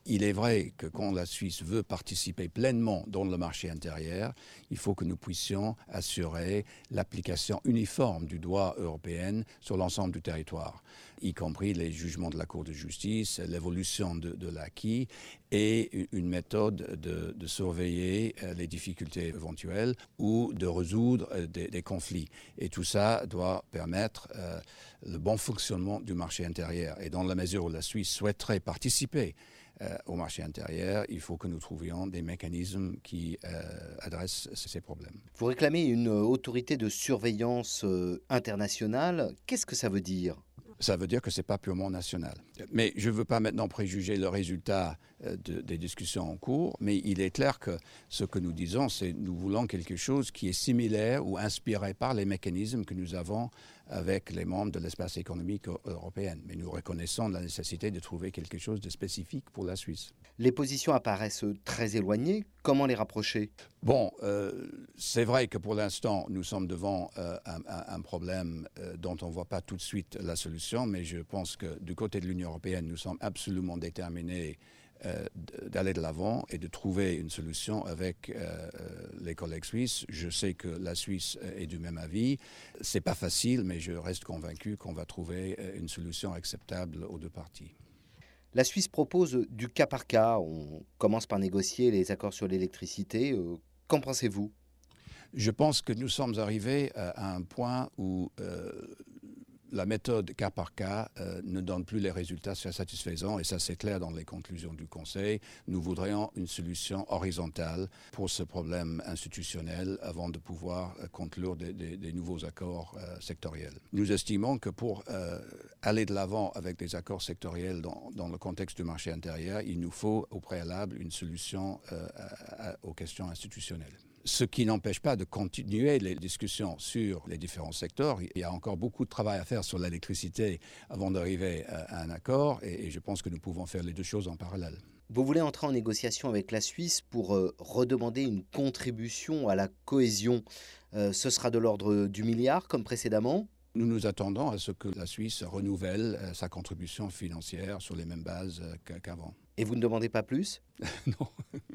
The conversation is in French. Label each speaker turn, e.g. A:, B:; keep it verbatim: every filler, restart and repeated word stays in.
A: Il est vrai que quand la Suisse veut participer pleinement dans le marché intérieur, il faut que nous puissions assurer l'application uniforme du droit européen sur l'ensemble du territoire, y compris les jugements de la Cour de justice, l'évolution de, de l'acquis et une méthode de, de surveiller les difficultés éventuelles ou de résoudre des, des conflits. Et tout ça doit permettre euh, le bon fonctionnement du marché intérieur. Et dans la mesure où la Suisse souhaiterait participer euh, au marché intérieur, il faut que nous trouvions des mécanismes qui euh, adressent ces problèmes.
B: Vous réclamez une autorité de surveillance euh, internationale. Qu'est-ce que ça veut dire ?
A: Ça veut dire que ce n'est pas purement national. Mais je ne veux pas maintenant préjuger le résultat de, des discussions en cours, mais il est clair que ce que nous disons, c'est que nous voulons quelque chose qui est similaire ou inspiré par les mécanismes que nous avons avec les membres de l'espace économique européen. Mais nous reconnaissons la nécessité de trouver quelque chose de spécifique pour la Suisse.
B: Les positions apparaissent très éloignées. Comment les rapprocher ?
A: Bon, euh, c'est vrai que pour l'instant, nous sommes devant euh, un, un problème euh, dont on ne voit pas tout de suite la solution, mais je pense que du côté de l'Union européenne, nous sommes absolument déterminés euh, d'aller de l'avant et de trouver une solution avec euh, les collègues suisses. Je sais que la Suisse est du même avis. C'est pas facile, mais je reste convaincu qu'on va trouver une solution acceptable aux deux parties.
B: La Suisse propose du cas par cas. On commence par négocier les accords sur l'électricité. Euh, qu'en pensez-vous ?
A: Je pense que nous sommes arrivés à un point où euh, la méthode cas par cas euh, ne donne plus les résultats satisfaisants, et ça c'est clair dans les conclusions du Conseil. Nous voudrions une solution horizontale pour ce problème institutionnel avant de pouvoir euh, conclure des, des, des nouveaux accords euh, sectoriels. Nous estimons que pour euh, aller de l'avant avec des accords sectoriels dans, dans le contexte du marché intérieur, il nous faut au préalable une solution euh, à, à, aux questions institutionnelles. Ce qui n'empêche pas de continuer les discussions sur les différents secteurs. Il y a encore beaucoup de travail à faire sur l'électricité avant d'arriver à un accord, et je pense que nous pouvons faire les deux choses en parallèle.
B: Vous voulez entrer en négociation avec la Suisse pour euh, redemander une contribution à la cohésion. Euh, ce sera de l'ordre du milliard comme précédemment ?
A: Nous nous attendons à ce que la Suisse renouvelle euh, sa contribution financière sur les mêmes bases euh, qu'avant.
B: Et vous ne demandez pas plus ?
A: Non.